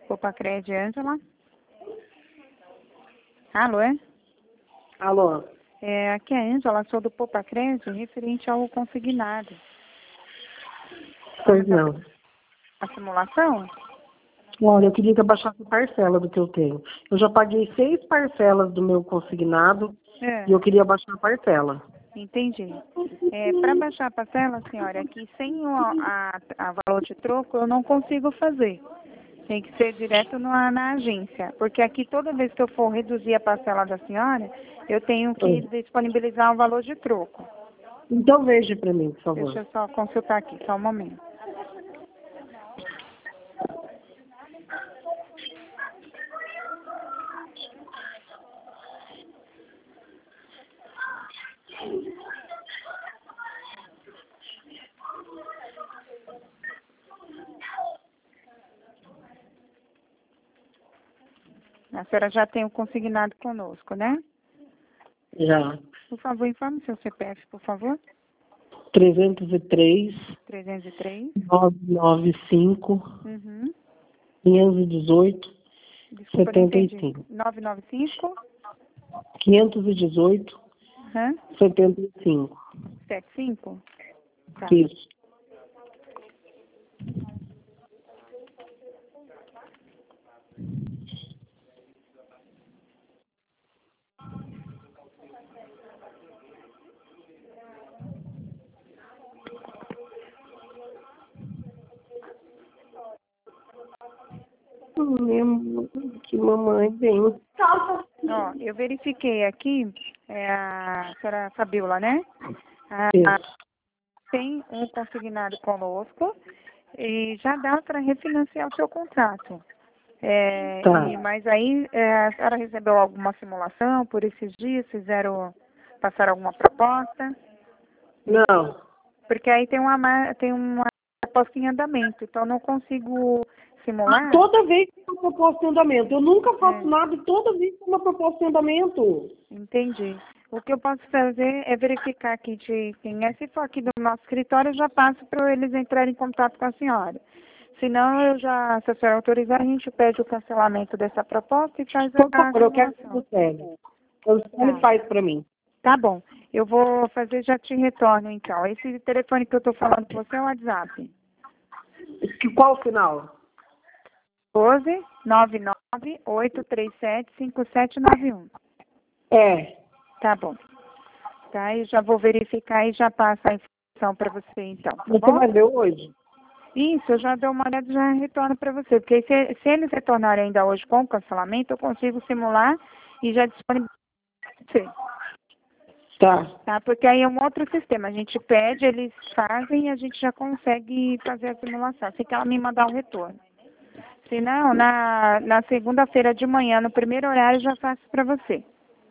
Popacred, Ângela. Alô, é? Alô? Aqui é a Ângela, sou do Popacred, referente ao consignado. Pois não. A simulação? Olha, eu queria que eu baixasse a parcela do que eu tenho. Eu já paguei 6 parcelas do meu consignado e eu queria baixar a parcela. Entendi. Para baixar a parcela, senhora, aqui sem a valor de troco, eu não consigo fazer. Tem que ser direto na agência. Porque aqui, toda vez que eu for reduzir a parcela da senhora, eu tenho que disponibilizar o valor de troco. Então veja para mim, por favor. Deixa eu só consultar aqui, só um momento. A senhora já tem o consignado conosco, né? Já. Por favor, informe seu CPF, por favor. 303 303. 995 Uhum. 518 Desculpa, não entendi. 75. 995. 518 Uhum. 75. 75? Tá. Isso. Não lembro que mamãe vem. Ó, eu verifiquei aqui, a senhora Fabiola, né? Isso. Tem um consignado conosco e já dá para refinanciar o seu contrato. Tá. Mas aí a senhora recebeu alguma simulação por esses dias? Passaram alguma proposta? Não. Porque aí tem uma proposta em andamento, então eu não consigo simular. Toda vez que tem uma proposta em andamento. Eu nunca faço nada, toda vez que tem uma proposta em andamento. Entendi. O que eu posso fazer é verificar aqui de quem é. Se for aqui do nosso escritório, eu já passo para eles entrarem em contato com a senhora. Se não, se a senhora autorizar, a gente pede o cancelamento dessa proposta e faz Por a favor, eu quero que simulação. ele faz para mim. Tá bom. Eu vou fazer, já te retorno então. Esse telefone que eu estou falando com você é o WhatsApp. Qual o final? 12 99 837 5791. É. Tá bom. Tá, e já vou verificar e já passo a informação para você então, tá Você bom? vai ver hoje? Isso, eu já dou uma olhada e já retorno para você. Porque se eles retornarem ainda hoje com o cancelamento, eu consigo simular e já disponibilizar. Tá? Porque aí é um outro sistema. A gente pede, eles fazem e a gente já consegue fazer a simulação. Assim que ela me mandar o retorno. Se não, na segunda-feira de manhã, no primeiro horário, eu já faço para você.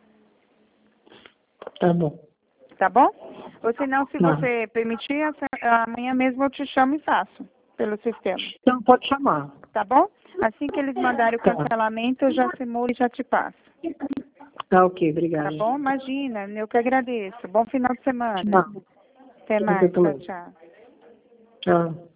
Tá bom. Tá bom? Ou se não, se você permitir, amanhã mesmo eu te chamo e faço pelo sistema. Então pode chamar. Tá bom? Assim que eles mandarem o cancelamento, eu já simulo e já te passo. Tá ok, obrigada. Tá bom? Imagina, eu que agradeço. Bom final de semana. Tchau. Até mais. Tchau, tchau. Tchau.